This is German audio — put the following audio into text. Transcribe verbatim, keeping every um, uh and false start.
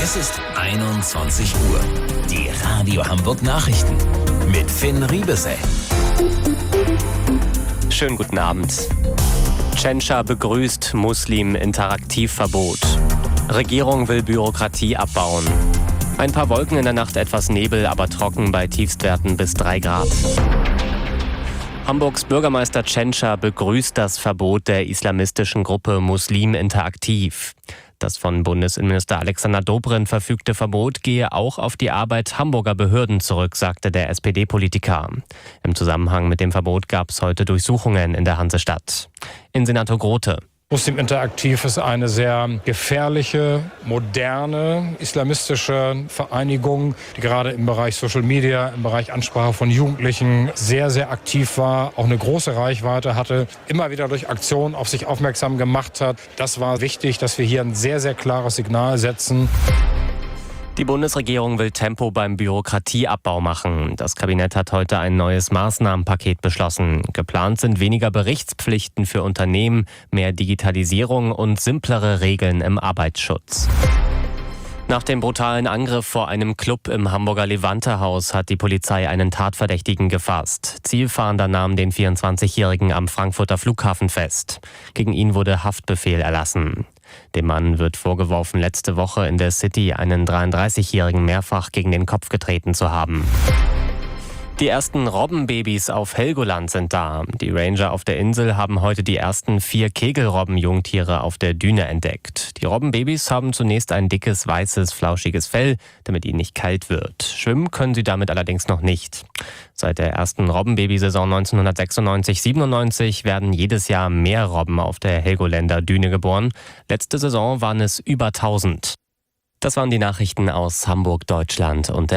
Es ist einundzwanzig Uhr. Die Radio Hamburg Nachrichten mit Finn Riebesell. Schönen guten Abend. Tschentscher begrüßt Muslim-Interaktivverbot. Regierung will Bürokratie abbauen. Ein paar Wolken in der Nacht, etwas Nebel, aber trocken bei Tiefstwerten bis drei Grad. Hamburgs Bürgermeister Tschentscher begrüßt das Verbot der islamistischen Gruppe Muslim Interaktiv. Das von Bundesinnenminister Alexander Dobrindt verfügte Verbot gehe auch auf die Arbeit Hamburger Behörden zurück, sagte der S P D-Politiker. Im Zusammenhang mit dem Verbot gab es heute Durchsuchungen in der Hansestadt. Innensenator Grote. Muslim Interaktiv ist eine sehr gefährliche, moderne, islamistische Vereinigung, die gerade im Bereich Social Media, im Bereich Ansprache von Jugendlichen sehr, sehr aktiv war, auch eine große Reichweite hatte, immer wieder durch Aktionen auf sich aufmerksam gemacht hat. Das war wichtig, dass wir hier ein sehr, sehr klares Signal setzen. Die Bundesregierung will Tempo beim Bürokratieabbau machen. Das Kabinett hat heute ein neues Maßnahmenpaket beschlossen. Geplant sind weniger Berichtspflichten für Unternehmen, mehr Digitalisierung und simplere Regeln im Arbeitsschutz. Nach dem brutalen Angriff vor einem Club im Hamburger Levante-Haus hat die Polizei einen Tatverdächtigen gefasst. Zielfahnder nahmen den vierundzwanzigjährigen am Frankfurter Flughafen fest. Gegen ihn wurde Haftbefehl erlassen. Dem Mann wird vorgeworfen, letzte Woche in der City einen dreiunddreißigjährigen mehrfach gegen den Kopf getreten zu haben. Die ersten Robbenbabys auf Helgoland sind da. Die Ranger auf der Insel haben heute die ersten vier Kegelrobben-Jungtiere auf der Düne entdeckt. Die Robbenbabys haben zunächst ein dickes, weißes, flauschiges Fell, damit ihnen nicht kalt wird. Schwimmen können sie damit allerdings noch nicht. Seit der ersten Robbenbabysaison neunzehnhundertsechsundneunzig siebenundneunzig werden jedes Jahr mehr Robben auf der Helgoländer Düne geboren. Letzte Saison waren es über tausend. Das waren die Nachrichten aus Hamburg, Deutschland und der